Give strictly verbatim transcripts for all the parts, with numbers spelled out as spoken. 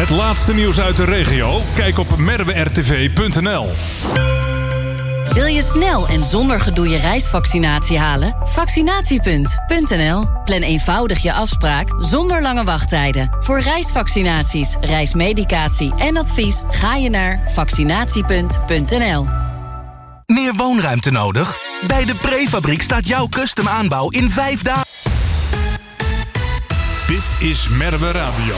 Het laatste nieuws uit de regio? Kijk op merwe r t v punt n l. Wil je snel en zonder gedoe je reisvaccinatie halen? Vaccinatiepunt punt n l. Plan eenvoudig je afspraak zonder lange wachttijden. Voor reisvaccinaties, reismedicatie en advies ga je naar vaccinatiepunt punt n l. Meer woonruimte nodig? Bij de Prefabriek staat jouw custom aanbouw in vijf dagen. Dit is Merwe Radio.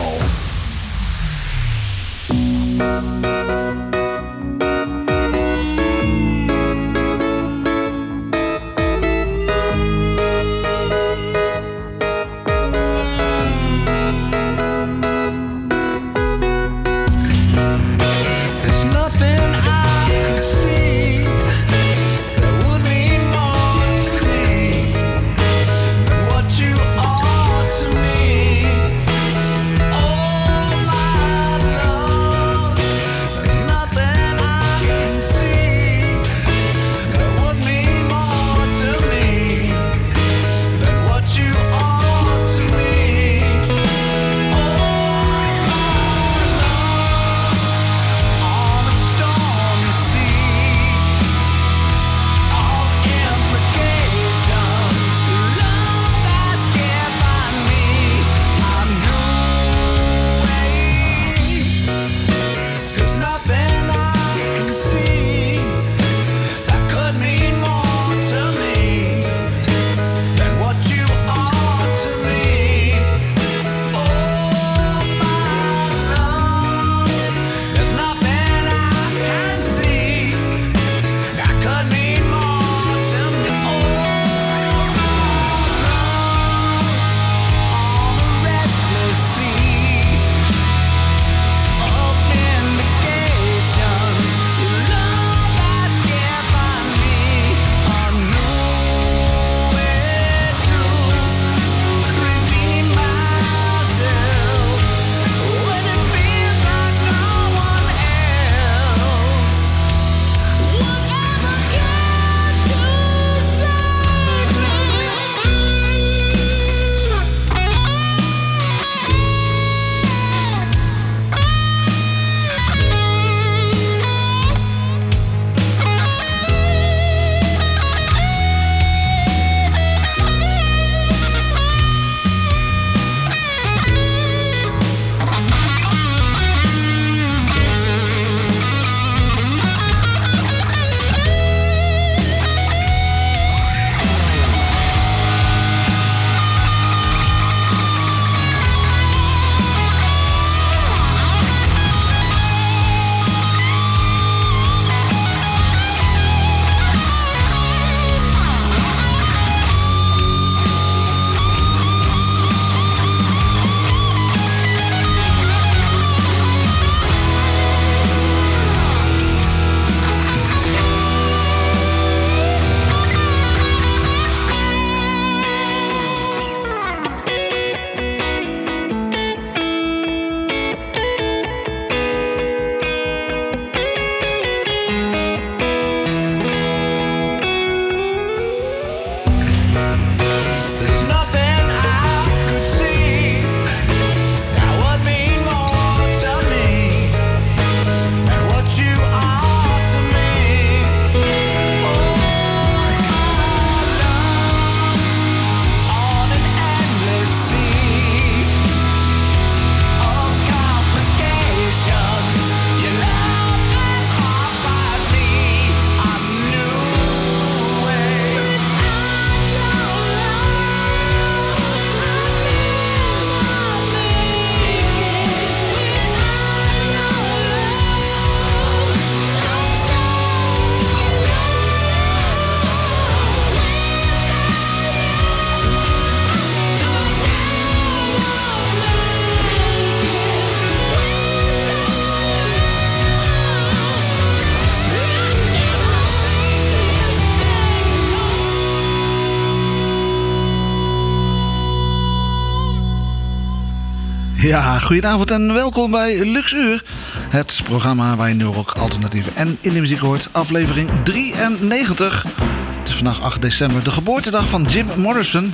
Ja, goedenavond en welkom bij Luxuur. Het programma waar je nu ook alternatieve en in de muziek hoort. Aflevering drieënnegentig. Het is vandaag acht december, de geboortedag van Jim Morrison.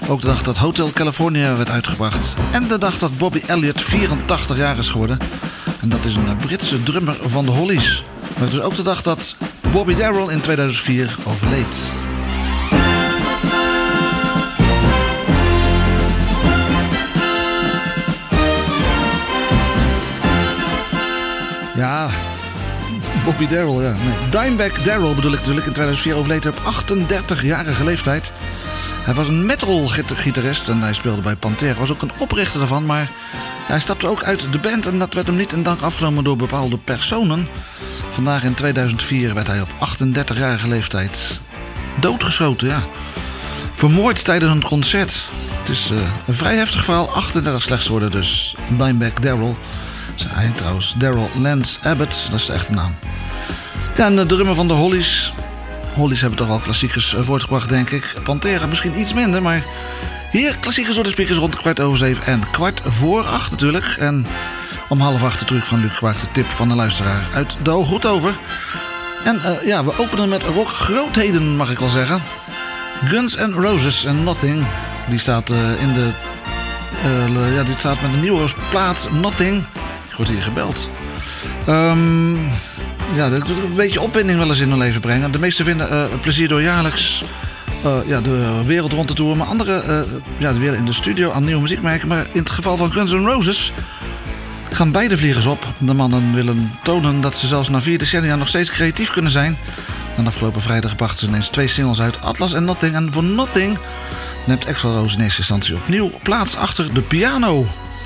Ook de dag dat Hotel California werd uitgebracht. En de dag dat Bobby Elliott vierentachtig jaar is geworden. En dat is een Britse drummer van de Hollies. Maar het is ook de dag dat Bobby Darrell in tweeduizend vier overleed. Ja, Bobby Darrell, ja. Nee. Dimebag Darrell bedoel ik natuurlijk. In tweeduizend vier overleed op achtendertigjarige leeftijd. Hij was een metal-gitarist en hij speelde bij Pantera. Was ook een oprichter daarvan, maar hij stapte ook uit de band en dat werd hem niet in dank afgenomen door bepaalde personen. Vandaag in tweeduizend vier werd hij op achtendertigjarige leeftijd doodgeschoten, ja. Vermoord tijdens een concert. Het is uh, een vrij heftig verhaal. achtendertig slechts worden dus. Dimebag Darrell. Hij heet trouwens Darrell Lance Abbott, dat is de echte naam. Ja, en de drummer van de Hollies. Hollies hebben toch al klassiekers voortgebracht, denk ik. Pantera misschien iets minder, maar hier klassiekers door de speakers rond kwart over zeven en kwart voor acht natuurlijk. En om half acht de truc van Luc Kwaak, de tip van de luisteraar uit de Hooghoed over. En uh, ja, we openen met rockgrootheden, mag ik wel zeggen. Guns N' Roses en Nothing. Die staat uh, in de... Uh, ja, dit staat met een nieuwe plaat, Nothing. Ik word hier gebeld. Um, ja, dat doet een beetje opwinding wel eens in hun leven brengen. De meesten vinden uh, plezier door jaarlijks uh, ja, de wereld rond te toeren. Maar anderen uh, ja, willen in de studio aan nieuwe muziek maken. Maar in het geval van Guns N' Roses gaan beide vliegers op. De mannen willen tonen dat ze zelfs na vier decennia nog steeds creatief kunnen zijn. En afgelopen vrijdag brachten ze ineens twee singles uit. Atlas en Nothing. En voor Nothing neemt Axl Rose in eerste instantie opnieuw plaats achter de piano.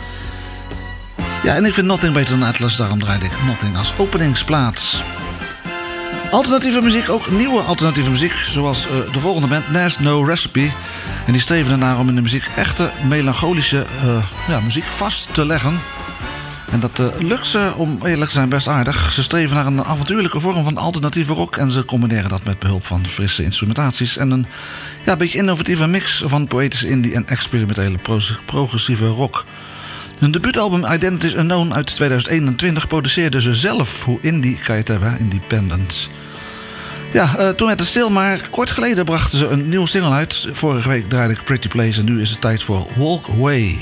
Ja, en ik vind Nothing beter dan Atlas, daarom draaide ik Nothing als openingsplaats. Alternatieve muziek, ook nieuwe alternatieve muziek, zoals uh, de volgende band, There's No Recipe. En die streven ernaar om in de muziek echte melancholische uh, ja, muziek vast te leggen. En dat uh, lukt ze, om eerlijk te zijn, best aardig. Ze streven naar een avontuurlijke vorm van alternatieve rock en ze combineren dat met behulp van frisse instrumentaties en een ja, beetje innovatieve mix van poëtische indie en experimentele pro- progressieve rock. Hun debuutalbum Identities Unknown uit tweeduizend eenentwintig produceerden ze zelf. Hoe indie kan je het hebben, Independent. Ja, uh, toen werd het stil, maar kort geleden brachten ze een nieuwe single uit. Vorige week draaide ik Pretty Place en nu is het tijd voor Walk Away.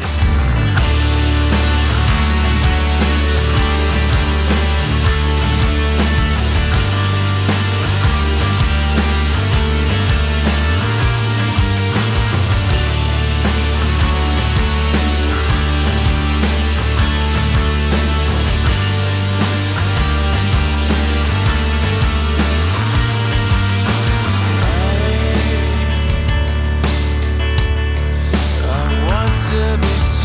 To be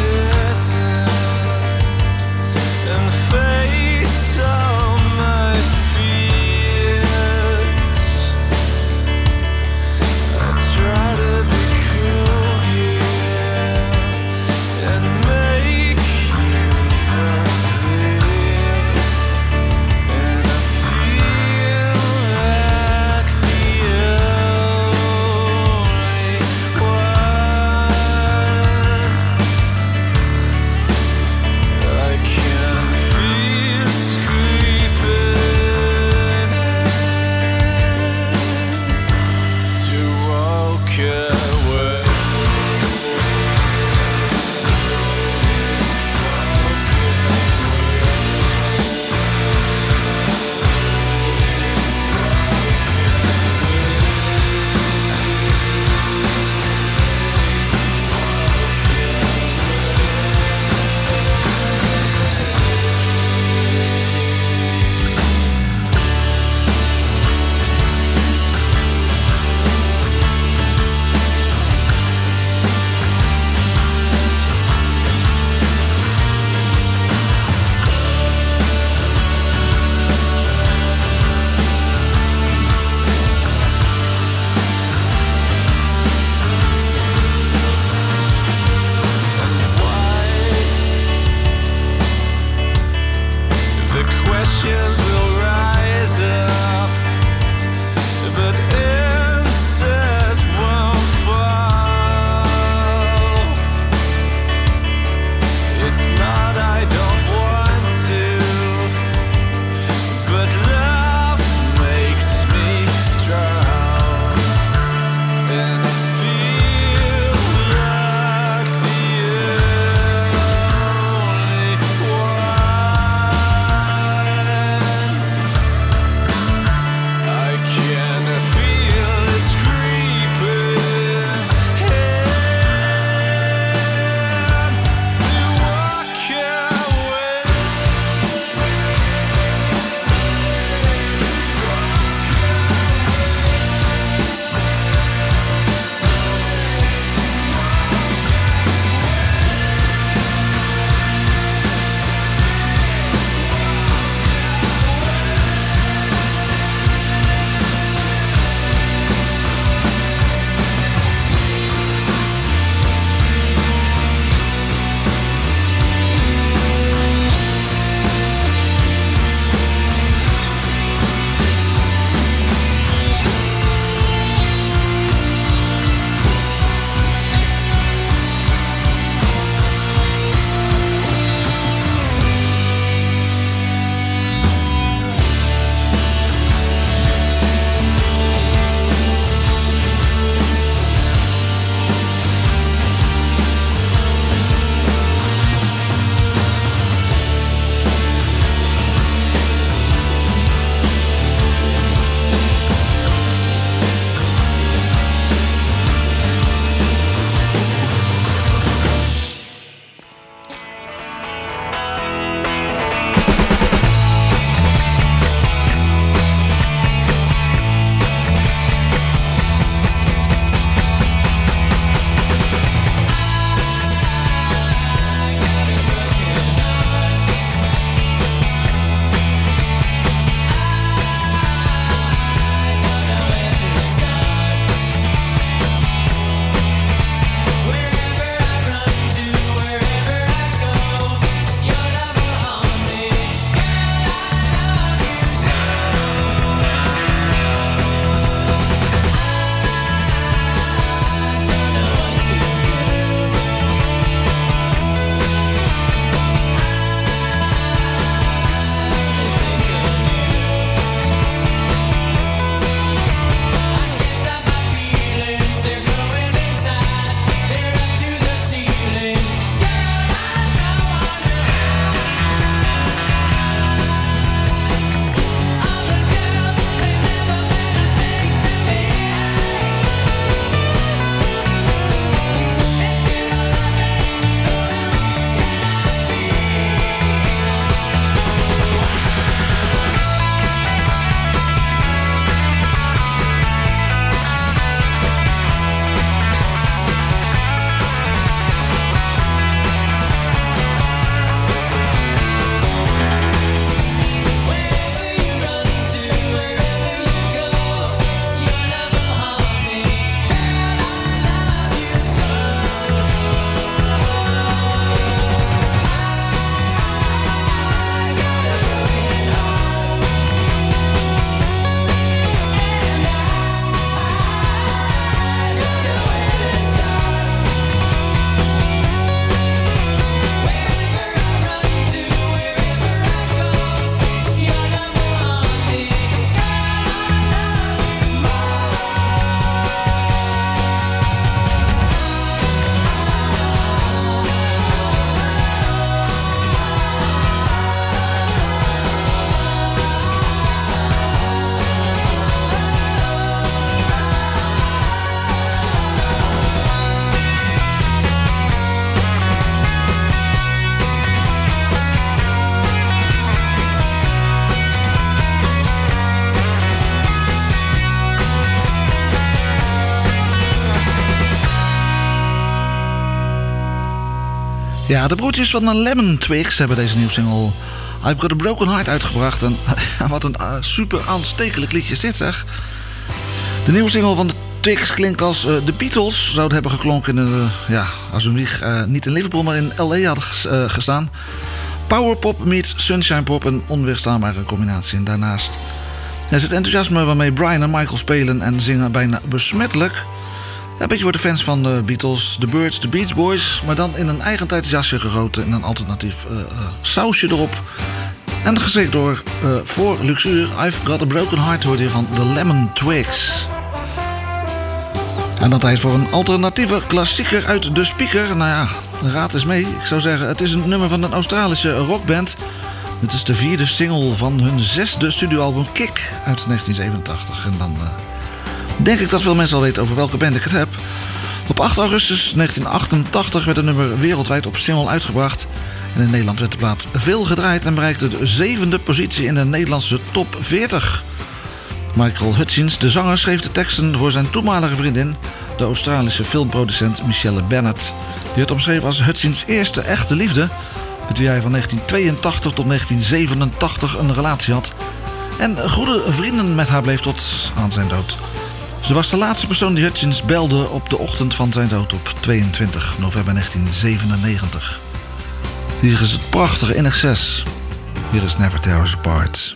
Ja, de broertjes van de Lemon Twigs hebben deze nieuwe single I've Got a Broken Heart uitgebracht. En wat een uh, super aanstekelijk liedje is dit, zeg. De nieuwe single van de Twigs klinkt als uh, de Beatles zouden hebben geklonken in uh, ja, als hun wieg uh, niet in Liverpool, maar in L A hadden uh, gestaan. Powerpop meets Sunshine Pop, een onweerstaanbare combinatie. En daarnaast is het enthousiasme waarmee Brian en Michael spelen en zingen bijna besmettelijk. Ja, een beetje voor de fans van de Beatles, The Birds, The Beach Boys, maar dan in een eigentijds jasje gegoten en een alternatief uh, uh, sausje erop. En gezegd door uh, voor Luxuur, I've Got a Broken Heart hoorde je van The Lemon Twigs. En dat tijd voor een alternatieve klassieker uit de speaker. Nou ja, raad eens mee. Ik zou zeggen, het is een nummer van een Australische rockband. Het is de vierde single van hun zesde studioalbum Kick uit negentien zevenentachtig. En dan uh, denk ik dat veel mensen al weten over welke band ik het heb. Op acht augustus negentien achtentachtig werd het nummer wereldwijd op single uitgebracht. En in Nederland werd de plaat veel gedraaid en bereikte de zevende positie in de Nederlandse top veertig. Michael Hutchins, de zanger, schreef de teksten voor zijn toenmalige vriendin, de Australische filmproducent Michelle Bennett. Die werd omschreven als Hutchins' eerste echte liefde, met wie hij van negentien tweeëntachtig tot negentien zevenentachtig een relatie had. En goede vrienden met haar bleef tot aan zijn dood. Ze was de laatste persoon die Hutchins belde op de ochtend van zijn dood op tweeëntwintig november negentien zevenennegentig. Hier is het prachtige In Excess. Hier is Never Tear Us Apart.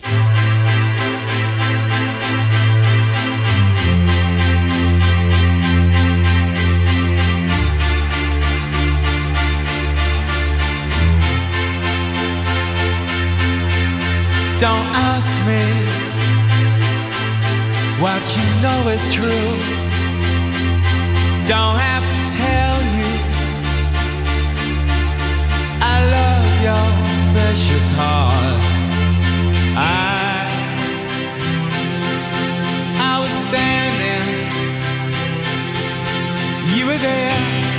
Don't ask me what you know is true. Don't have to tell you I love your precious heart. I I was standing, you were there.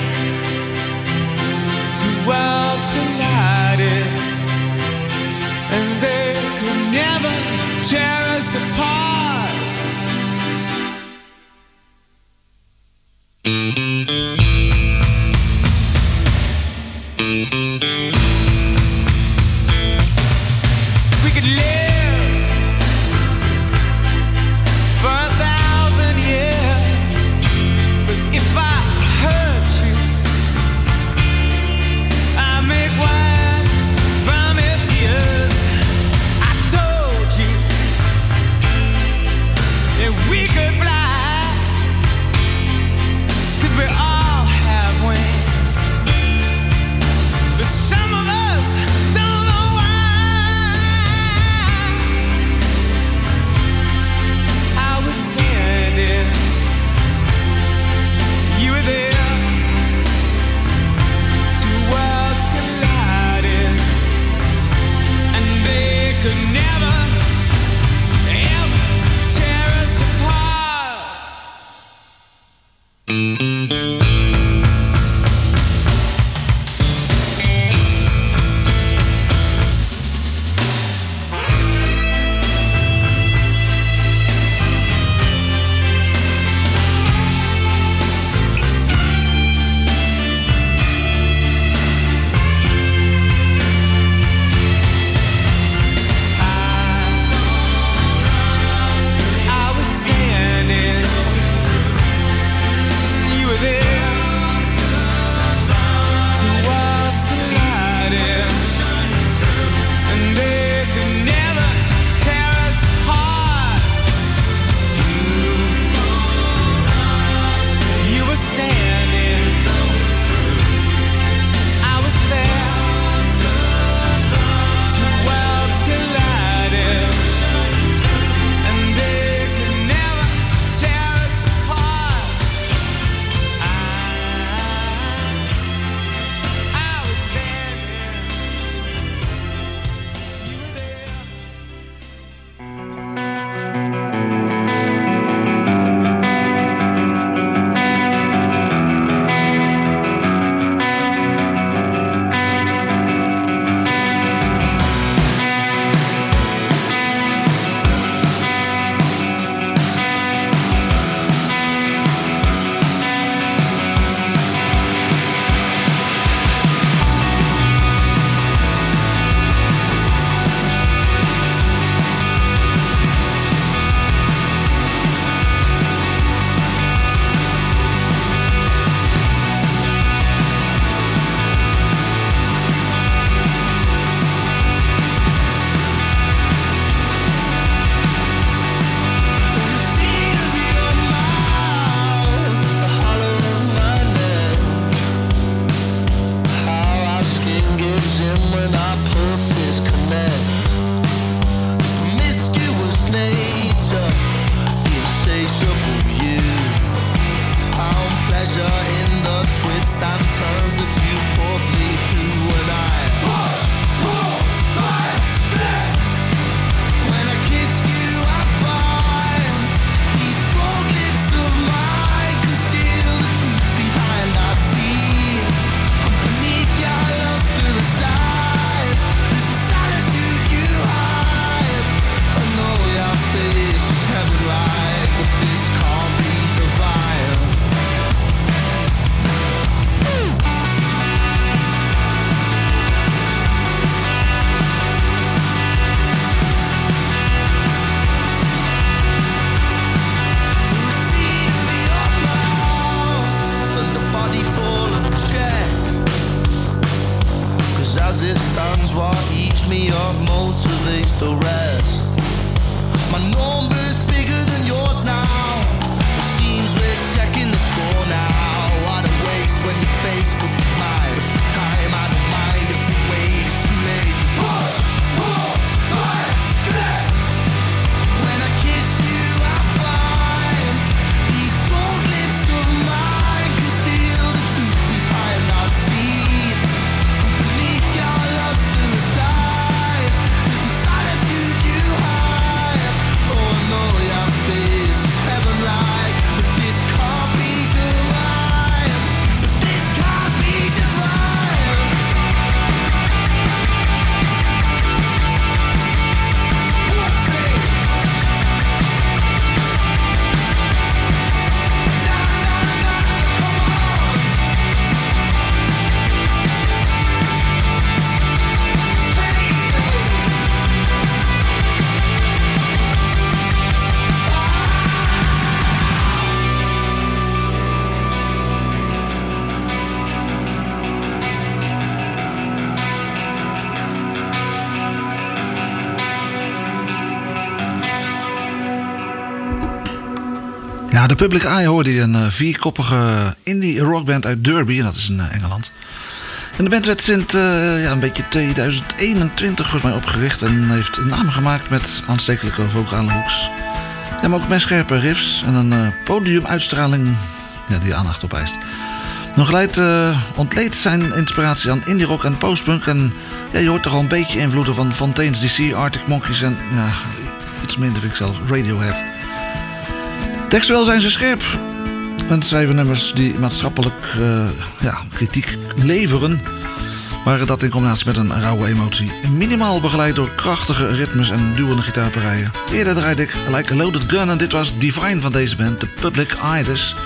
Two worlds collided, and they could never tear us apart. We could live for a thousand years, but if I hurt you, I make wine from your tears. I told you that we could fly, 'cause we all have wings, but some of us don't know why. I was standing, you were there. Two worlds collided, and they could never, ever tear us apart. understands what eats me up, motivates the rest. My number's bigger than yours now. It seems we're checking the score now. What a waste when your face could be mine. It's time, I don't mind if the wait is too late. Push, pull, my chest. When I kiss you, I find these cold lips of mine conceal the truth behind our teeth. Beneath your lustrous eyes, there's a solitude you hide. Oh no, your face is heaven-like, but this can't be divine. But this can't be divine. What's this? Na na na, come on. Ja, de Public Eye hoorde je, een uh, vierkoppige indie rockband uit Derby. En dat is in uh, Engeland. En de band werd sinds uh, ja, een beetje tweeduizend eenentwintig volgens mij opgericht. En heeft een naam gemaakt met aanstekelijke vocale hoeks. Ja, maar ook met scherpe riffs en een uh, podiumuitstraling ja, die aandacht opeist. Nog geleid uh, ontleed zijn inspiratie aan indie rock en postpunk. En ja, je hoort toch al een beetje invloeden van Fontaines D C, Arctic Monkeys en ja, iets minder vind ik zelf, Radiohead. Textueel zijn ze scherp en schrijven nummers die maatschappelijk uh, ja, kritiek leveren. Maar dat in combinatie met een rauwe emotie. Minimaal begeleid door krachtige ritmes en duwende gitaarparijen. Eerder draaide ik Like a Loaded Gun en dit was Divine van deze band, The Public Eye dus.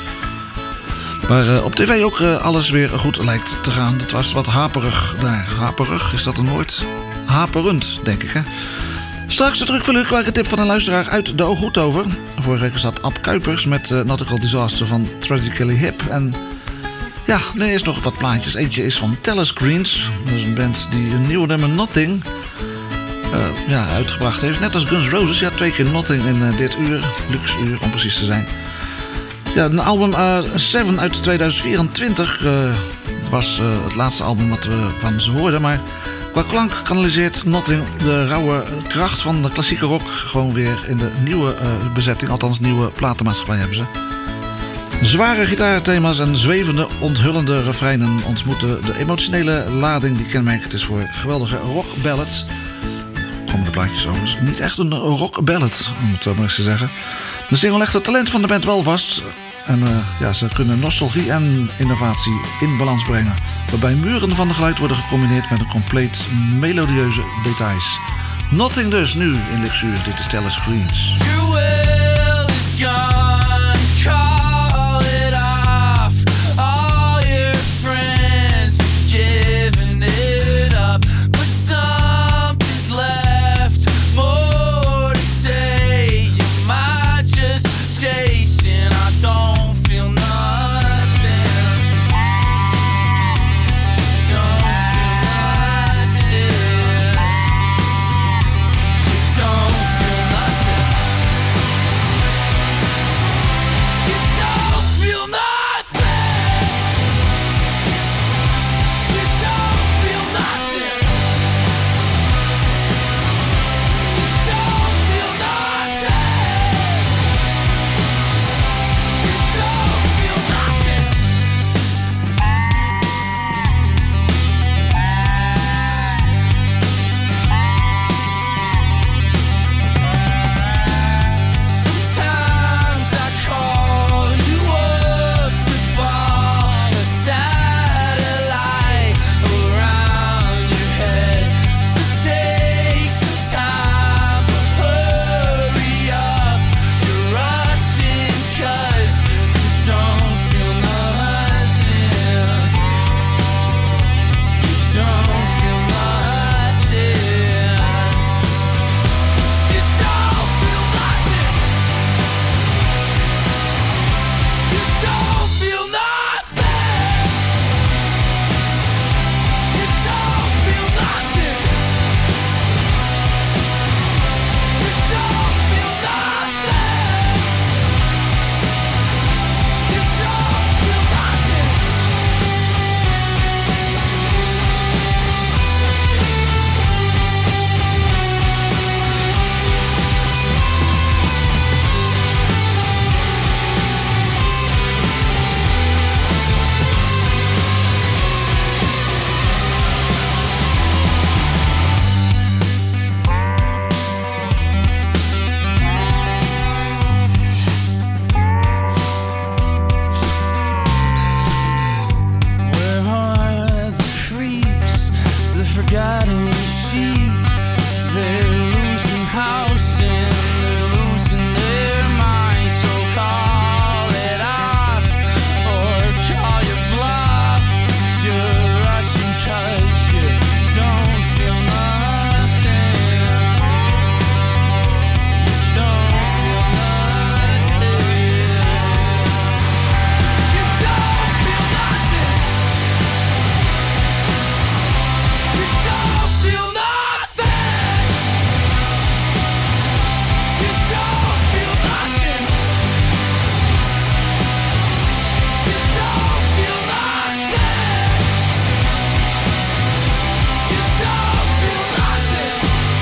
Waar uh, op tv ook uh, alles weer goed lijkt te gaan. Het was wat haperig daar. Haperig, is dat een woord? Haperend, denk ik, hè? Straks de terugverleuke tip van een luisteraar uit de Ooghoed over. Vorige week zat Ab Kuipers met uh, Nautical Disaster van Tragically Hip. En ja, er is nog wat plaatjes. Eentje is van Telescreens. Dat is een band die een nieuwe nummer Nothing uh, ja, uitgebracht heeft. Net als Guns Roses. Ja, twee keer Nothing in uh, dit uur. Luxe uur, om precies te zijn. Ja, een album uh, Seven uit tweeduizend vierentwintig uh, was uh, het laatste album wat we van ze hoorden. Maar qua klank kanaliseert Nothing de rauwe kracht van de klassieke rock gewoon weer in de nieuwe uh, bezetting. Althans, nieuwe platenmaatschappij hebben ze. Zware gitaarthema's en zwevende, onthullende refreinen ontmoeten de emotionele lading die kenmerkend is voor geweldige rockballads. Komen de plaatjes overigens. Niet echt een rockballad, om het zo maar eens te zeggen. De single legt het talent van de band wel vast. En uh, ja, ze kunnen nostalgie en innovatie in balans brengen. Waarbij muren van de geluid worden gecombineerd met een compleet melodieuze details. Nothing dus nu in Luxuur. Dit is Telescreens. Your will is gone, call it off. All your friends have given it up, but something's left more to say. You might just chasing, I don't feel nothing. Don't feel nothing. Don't feel nothing. scattered sheep. They're losing house and they're losing their minds. So call it off or call your bluff. You're rushing 'cause you don't feel nothing. You don't feel nothing. You don't feel nothing. You don't feel nothing. You don't feel nothing. You don't feel nothing. You don't feel nothing.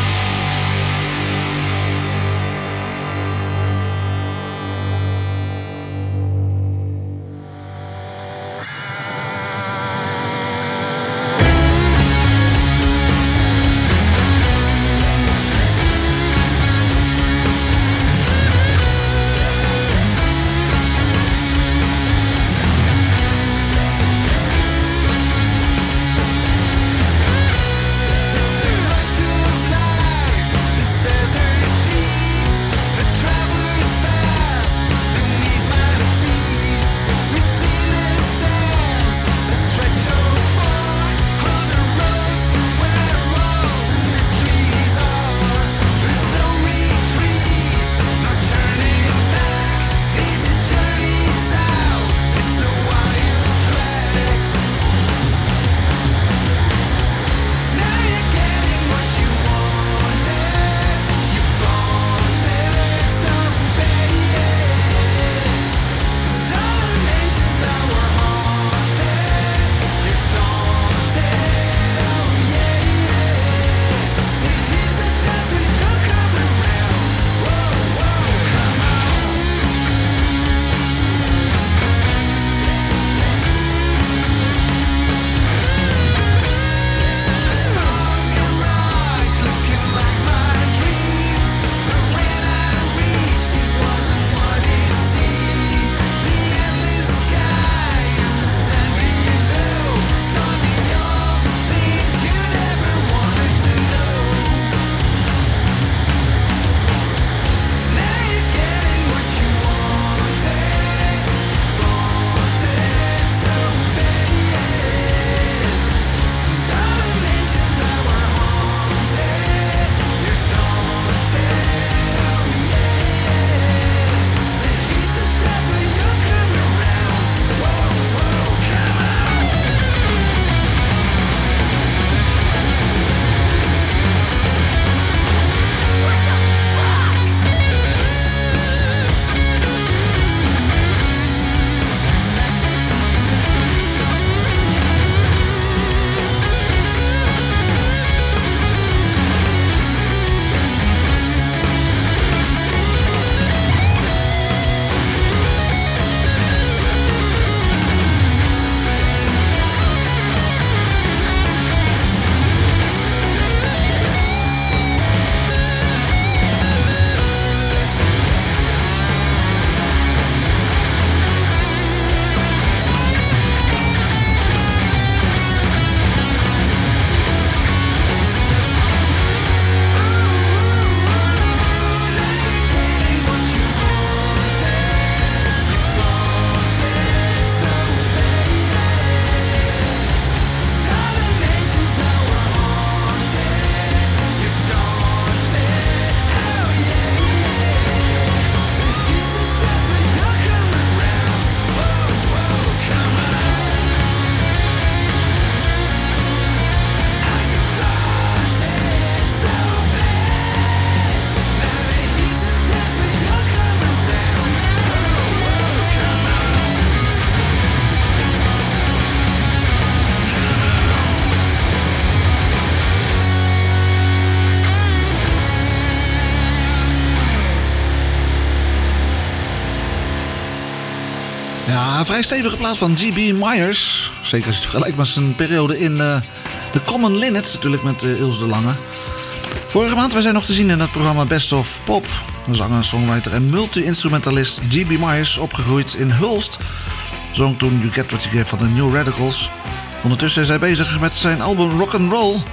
Ja, een vrij stevige plaat van G B Myers. Zeker als je het vergelijkt met zijn periode in uh, The Common Linnets, natuurlijk met uh, Ilse de Lange. Vorige maand wij zijn nog te zien in het programma Best of Pop. Zanger, songwriter en multi-instrumentalist G B Myers, opgegroeid in Hulst, zong toen You Get What You Give van de New Radicals. Ondertussen is hij bezig met zijn album Rock'n'Roll.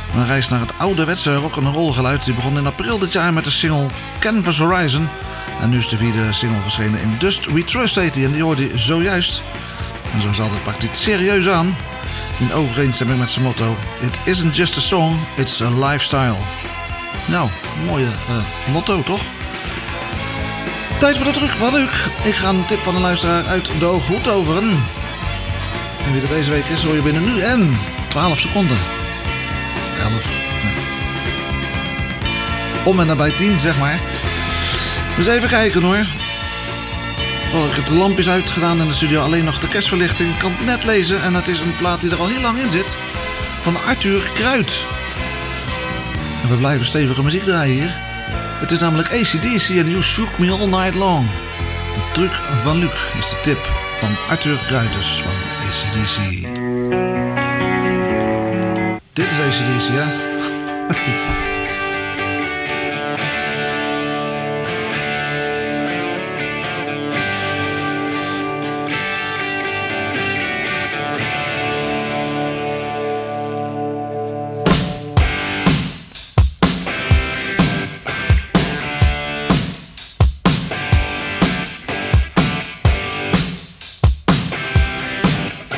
Een reis naar het ouderwetse rock'n'roll geluid. Die begon in april dit jaar met de single Canvas Horizon. En nu is de vierde single verschenen in Dust We Trust heet die. En die hoorde je zojuist. En zoals altijd pakt hij het serieus aan. In overeenstemming met zijn motto: It isn't just a song, it's a lifestyle. Nou, mooie uh, motto toch? Tijd voor de truc van Luc. Ik ga een tip van een luisteraar uit de Goedoveren. En wie er deze week is, hoor je binnen nu en twaalf seconden. elf. Nee. Om en nabij tien, zeg maar. Dus even kijken hoor. Oh, ik heb de lampjes uitgedaan in de studio. Alleen nog de kerstverlichting. Ik kan het net lezen. En het is een plaat die er al heel lang in zit. Van Arthur Kruid. En we blijven stevige muziek draaien hier. Het is namelijk A C D C en You Shook Me All Night Long. De truc van Luc is de tip van Arthur Kruid dus van A C D C. Dit is A C D C, ja?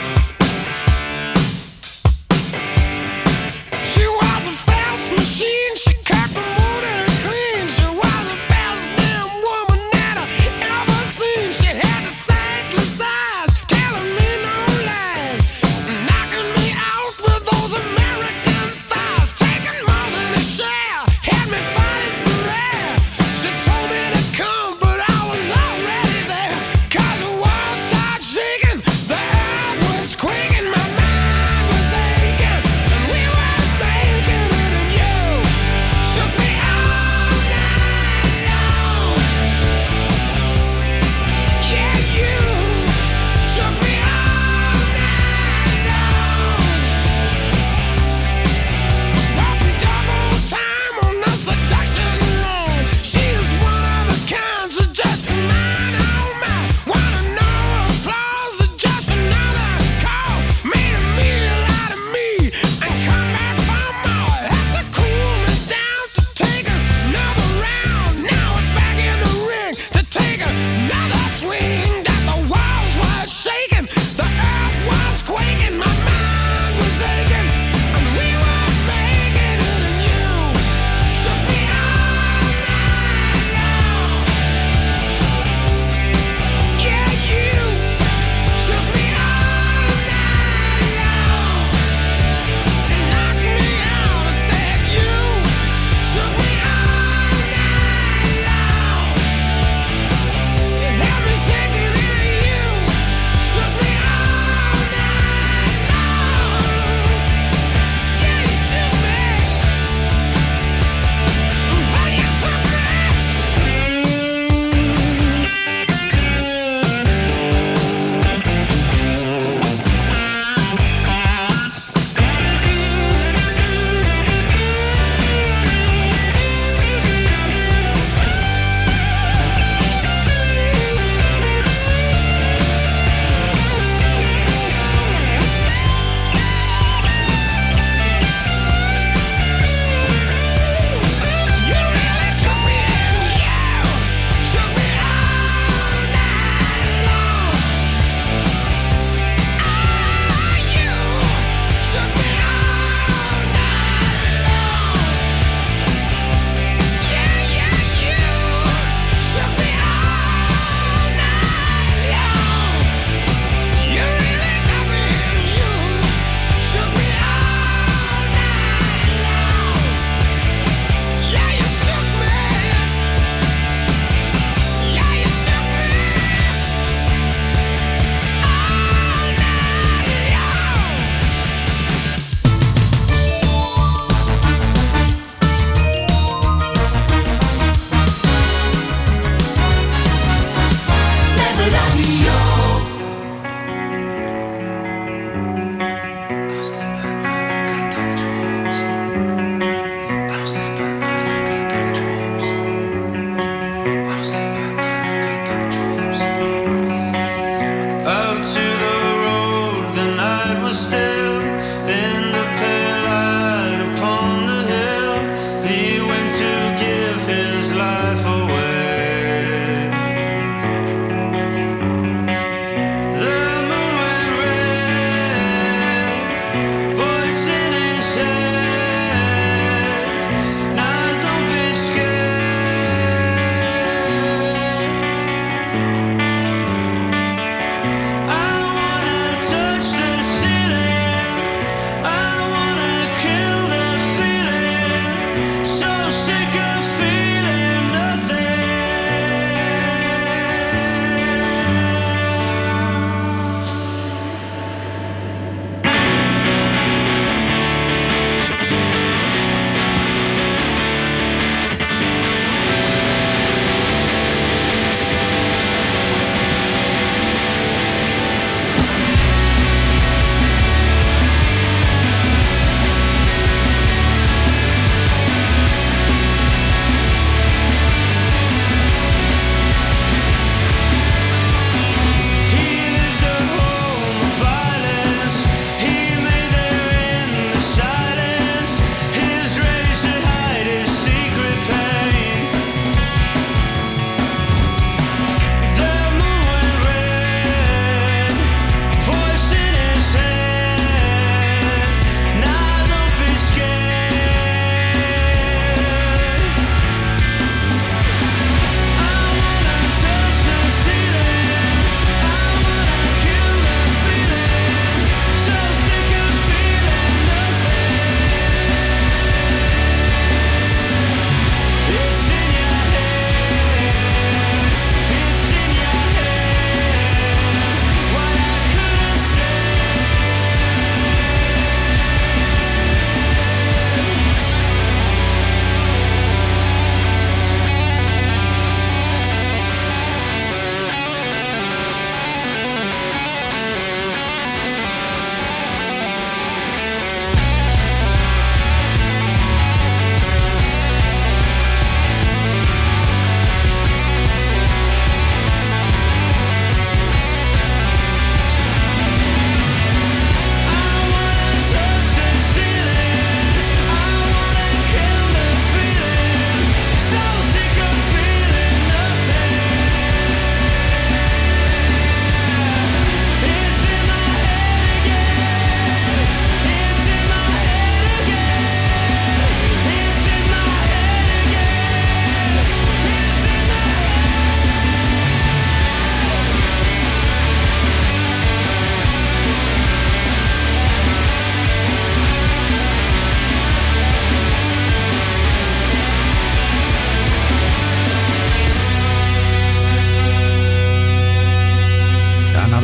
She was a fast machine.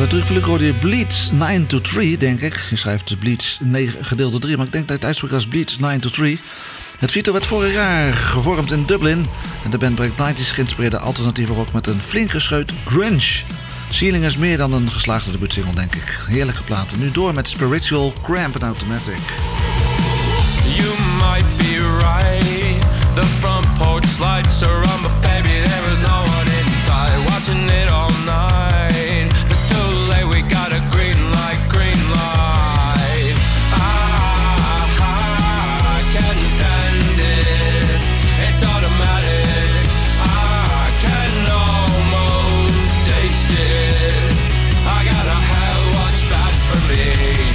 Natuurlijk voor hoorde je Bleach nine to three, denk ik. Je schrijft Bleach negen gedeeld drie, maar ik denk dat het uitspreekt als Bleach nine to three. Het viertal werd vorig jaar gevormd in Dublin. En de band brengt nineties geïnspireerde alternatieve rock met een flinke scheut grunge. Ceiling is meer dan een geslaagde debuutsingle, denk ik. Heerlijke platen. Nu door met Spiritual Cramp en Automatic. You might be right. The front porch lights are on, but baby there was no one inside. Watching it all night. It's too late, we got a green light, green light. I, I can't stand it. It's automatic. I can almost taste it. I gotta have what's bad for me.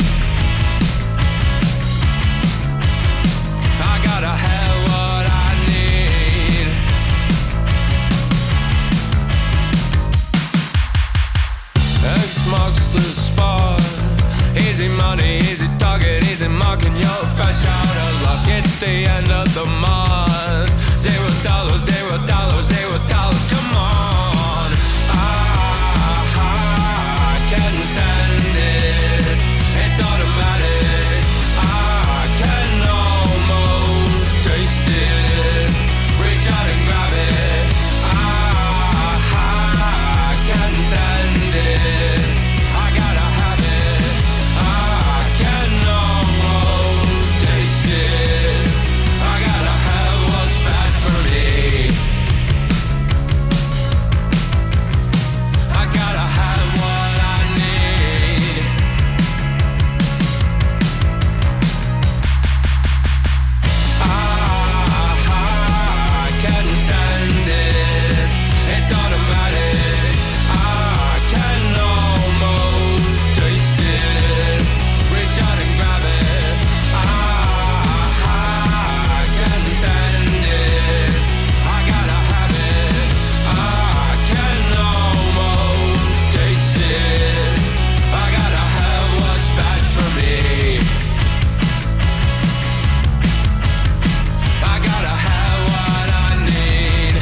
I gotta have what I need. X marks the spot. Easy money, easy target, easy marking your fresh out of luck. It's the end of the month. Zero dollars, zero dollars, zero dollars. Come on. I, I can't stand it. It's automatic. I can almost taste it. Reach out and grab it. I, I can't stand it. I gotta have it. I can almost taste it. I gotta have what's bad for me. I gotta have what I need. I can't stand it. It's automatic. I can almost taste it. Reach out and grab it. I can't stand it. I gotta have it. I can almost taste it. I gotta have what's bad for me. I gotta have what I need.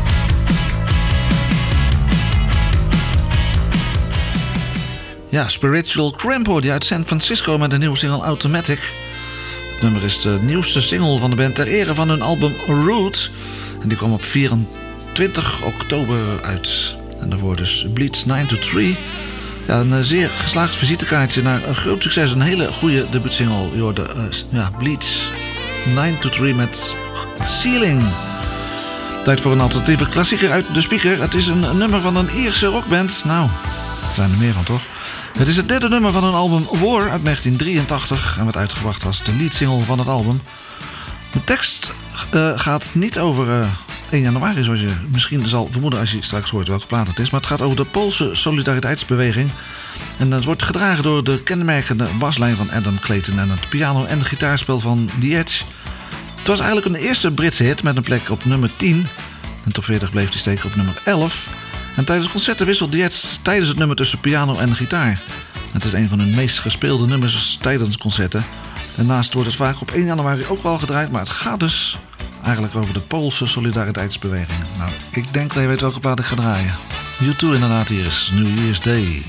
Ja, Spiritual Cramp hoorde je uit San Francisco met de nieuwe single Automatic. Het nummer is de nieuwste single van de band ter ere van hun album Root. En die kwam op vierentwintig oktober uit. En daarvoor dus Bleach nine to three. Ja, een uh, zeer geslaagd visitekaartje naar een groot succes. Een hele goede debuutsingle. Je hoorde uh, ja, Bleach nine to three met Ceiling. Tijd voor een alternatieve klassieker uit de speaker. Het is een, een nummer van een Ierse rockband. Nou, er zijn er meer van, toch? Het is het derde nummer van hun album War uit negentien drieëntachtig en werd uitgebracht als de leadsingle van het album. De tekst uh, gaat niet over uh, één januari, zoals je misschien zal vermoeden als je straks hoort welke plaat het is, maar het gaat over de Poolse solidariteitsbeweging. En het wordt gedragen door de kenmerkende baslijn van Adam Clayton en het piano- en gitaarspel van The Edge. Het was eigenlijk een eerste Britse hit met een plek op nummer tien. En top veertig bleef die steken op nummer elf. En tijdens concerten wisselt The Edge tijdens het nummer tussen piano en gitaar. Het is een van hun meest gespeelde nummers tijdens concerten. Daarnaast wordt het vaak op één januari ook wel gedraaid, maar het gaat dus eigenlijk over de Poolse solidariteitsbeweging. Nou, ik denk dat je weet welke plaat ik ga draaien. U twee inderdaad, hier is New Year's Day.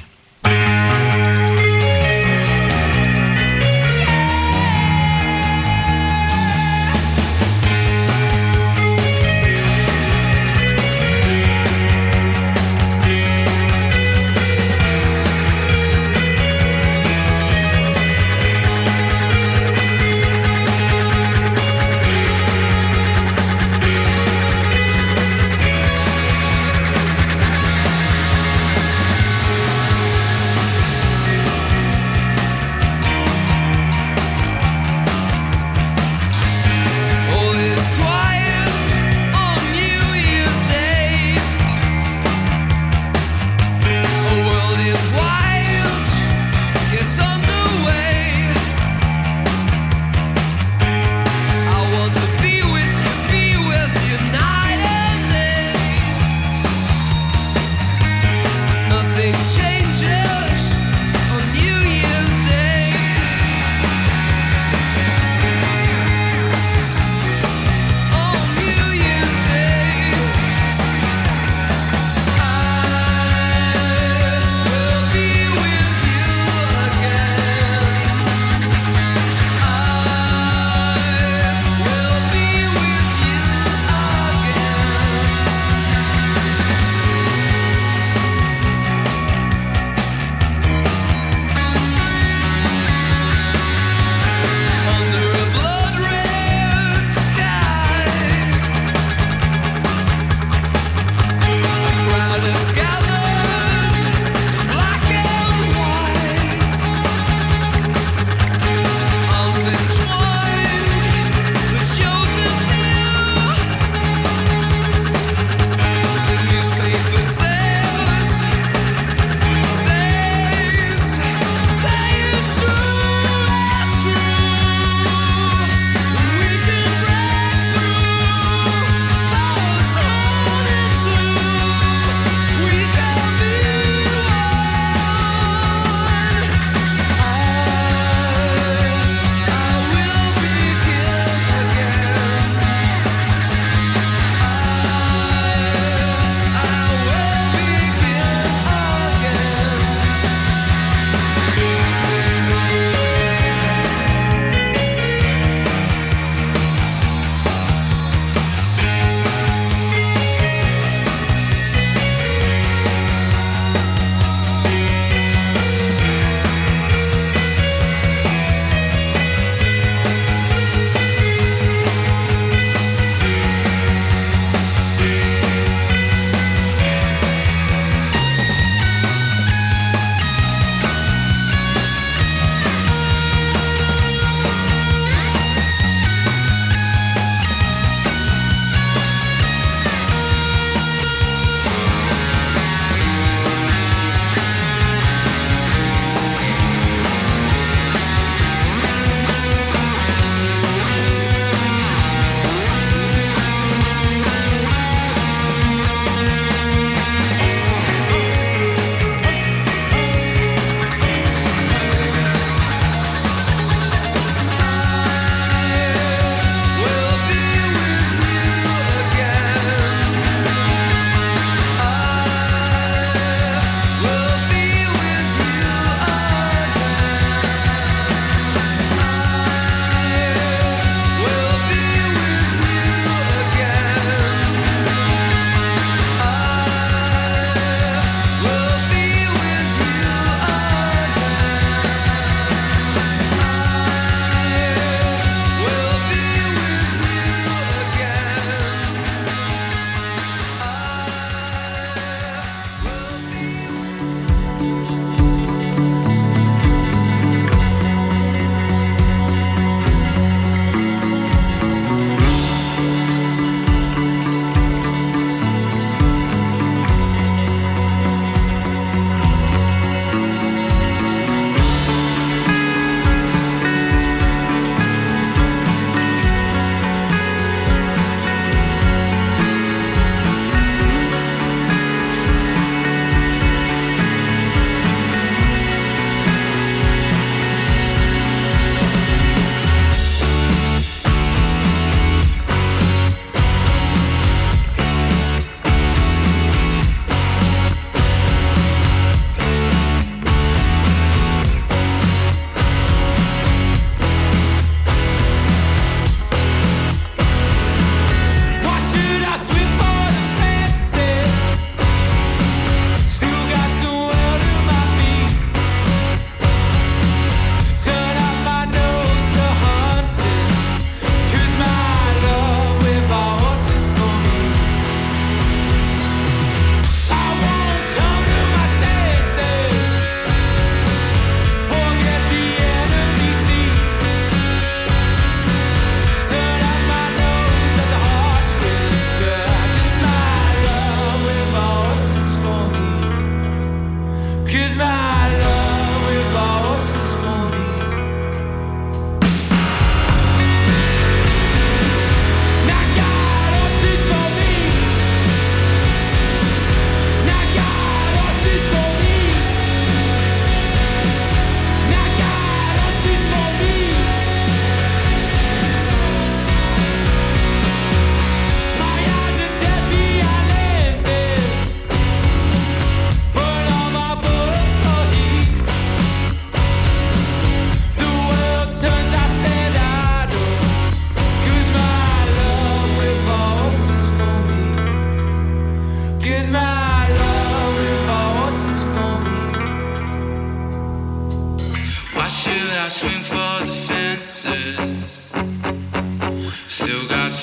I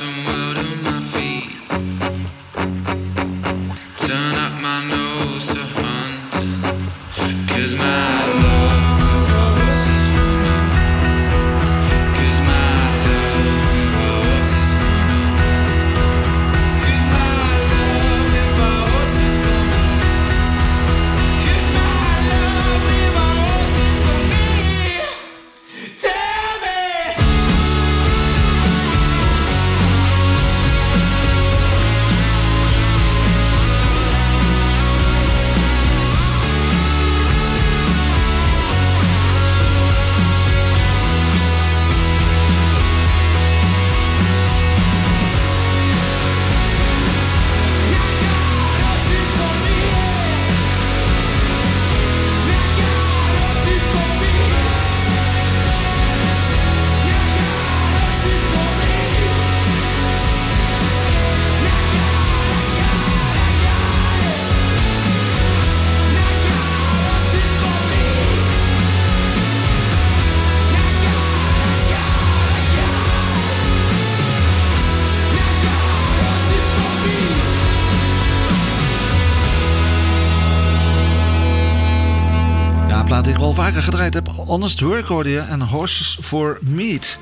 Die ik wel vaker gedraaid heb. Honest Work hoorde je en Horses for Meat.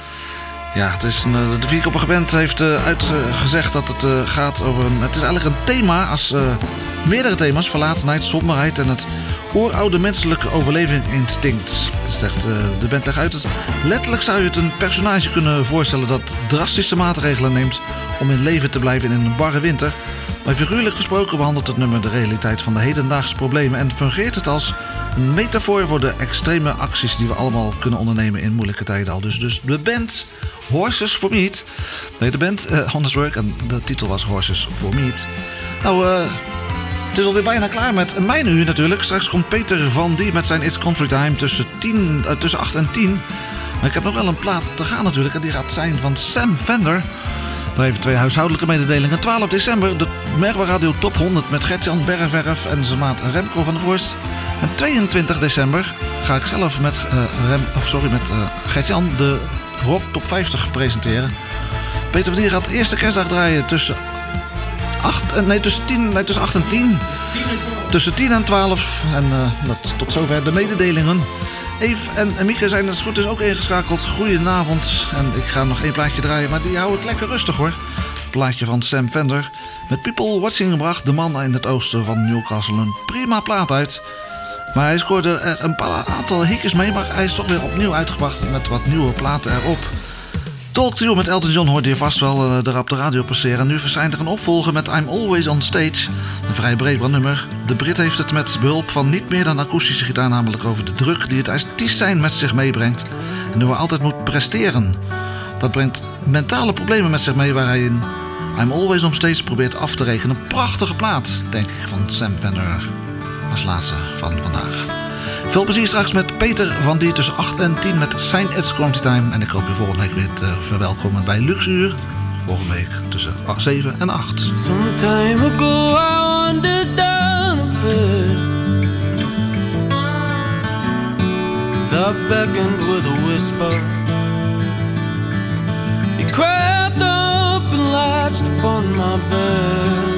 Ja, het is een, de vierkoppige band heeft uh, uitgezegd dat het uh, gaat over een... Het is eigenlijk een thema als uh, meerdere thema's. Verlatenheid, somberheid en het oeroude menselijke overlevingsinstinct. Het is echt, uh, de band legt uit. Het, letterlijk zou je het een personage kunnen voorstellen dat drastische maatregelen neemt om in leven te blijven in een barre winter. Maar figuurlijk gesproken behandelt het nummer de realiteit van de hedendaagse problemen en fungeert het als een metafoor voor de extreme acties die we allemaal kunnen ondernemen in moeilijke tijden al. Dus, dus de band Horses for Meat. Nee, de band uh, Honest Work en de titel was Horses for Meat. Nou, uh, het is alweer bijna klaar met mijn uur natuurlijk. Straks komt Peter van Die met zijn It's Country Time tussen, tien, uh, tussen acht en tien. Maar ik heb nog wel een plaat te gaan natuurlijk en die gaat zijn van Sam Fender. Nog even twee huishoudelijke mededelingen. twaalf december de Merwe Radio Top honderd met Gert-Jan Bergwerf en zijn maat Remco van der Voorst. En tweeëntwintig december ga ik zelf met, uh, Rem, of sorry, met uh, Gert-Jan de Rock Top vijftig presenteren. Peter van Dier gaat de eerste kerstdag draaien tussen, acht, nee, tussen, tien, nee, tussen acht en tien. Tussen tien en twaalf. En uh, dat, tot zover de mededelingen. Eve en Mieke zijn het goed is ook ingeschakeld. Goedenavond. En ik ga nog één plaatje draaien, maar die hou ik lekker rustig hoor. Plaatje van Sam Fender. Met People Watching bracht de man in het oosten van Newcastle een prima plaat uit. Maar hij scoorde er een paar aantal hitjes mee, maar hij is toch weer opnieuw uitgebracht met wat nieuwe platen erop. Talk to You met Elton John hoorde je vast wel uh, daar op de radio passeren. En nu verschijnt er een opvolger met I'm Always on Stage. Een vrij breedbaar nummer. De Brit heeft het met behulp van niet meer dan akoestische gitaar, namelijk over de druk die het artiest zijn met zich meebrengt. En hoe hij altijd moet presteren. Dat brengt mentale problemen met zich mee waar hij in I'm Always on Stage probeert af te rekenen. Een prachtige plaat, denk ik, van Sam Fender. Als laatste van vandaag. Veel plezier straks met Peter van Die tussen acht en tien met zijn It's Country Time. En ik hoop je volgende week weer te verwelkomen bij Luxuur. Volgende week tussen zeven en acht. Some time ago I wandered down a path that beckoned with a whisper. He crept up and latched upon my bed.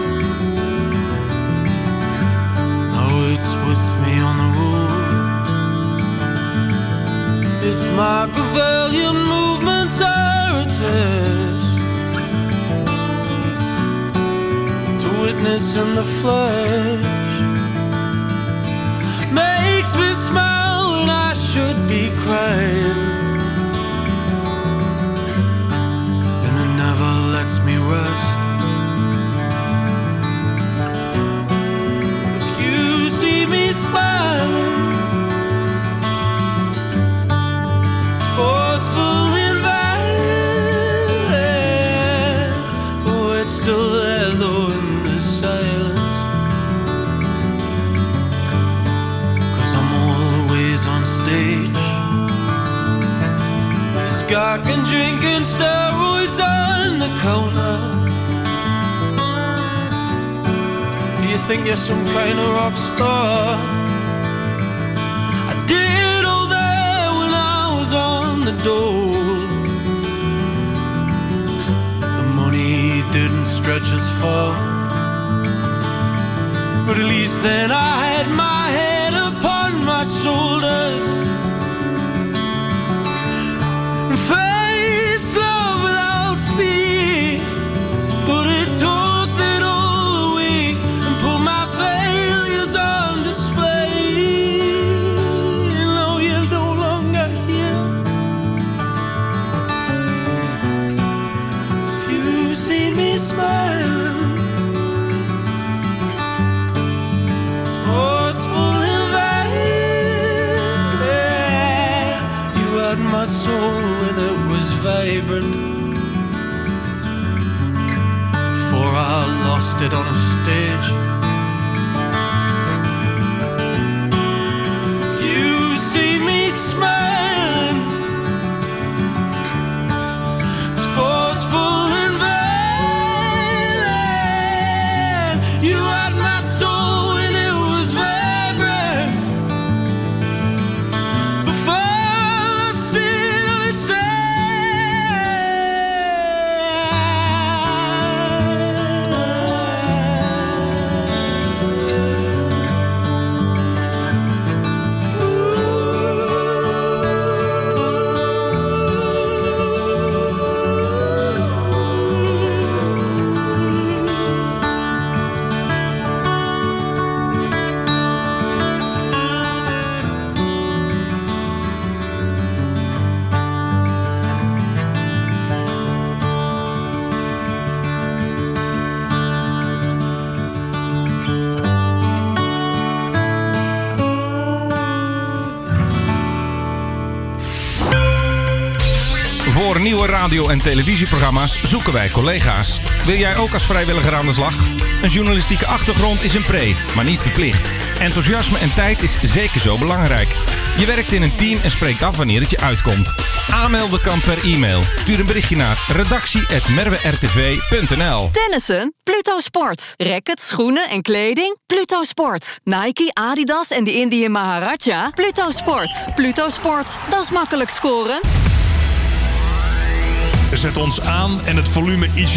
It's with me on the road. It's Machiavellian movements are a test to witness in the flesh. Makes me smile when I should be crying, and it never lets me rest. Me smiling, it's forceful and violent. Oh, it's still there though in the silence, 'cause I'm always on stage. This guy can drink and steroids on the counter. You think you're some kind of rock star? I did all that when I was on the dole. The grudges fall. But at least then I had my head upon my shoulders and faced love without fear. But it took that all away and put my failures on display. And now you're no longer here. If you see me smiling, my soul when it was vibrant, before I lost it on a stage. If you see me smiling, it's forceful and violent. You had my soul when it was vibrant, before Voor nieuwe radio- en televisieprogramma's zoeken wij collega's. Wil jij ook als vrijwilliger aan de slag? Een journalistieke achtergrond is een pre, maar niet verplicht. Enthousiasme en tijd is zeker zo belangrijk. Je werkt in een team en spreekt af wanneer het je uitkomt. Aanmelden kan per e-mail. Stuur een berichtje naar redactie at merwe r t v punt n l. Tennissen? Pluto Sport. Rackets, schoenen en kleding? Pluto Sport. Nike, Adidas en de Indian Maharaja? Pluto Sport. Pluto Sport. Dat is makkelijk scoren. Zet ons aan en het volume iets